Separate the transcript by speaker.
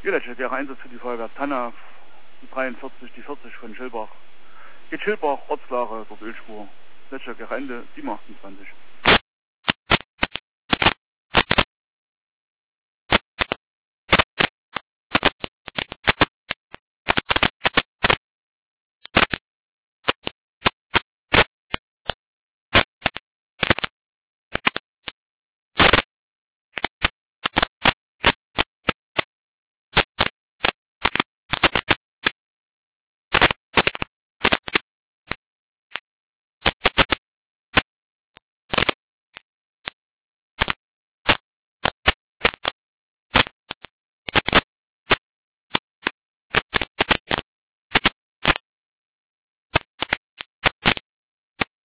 Speaker 1: Ja, letztes Jahr Einsatz für die Feuerwehr Tanna, die 43, die 40 von Schilbach. Geht Schilbach, Ortslage, dort Ölspur. Letztes Jahr Ende 728.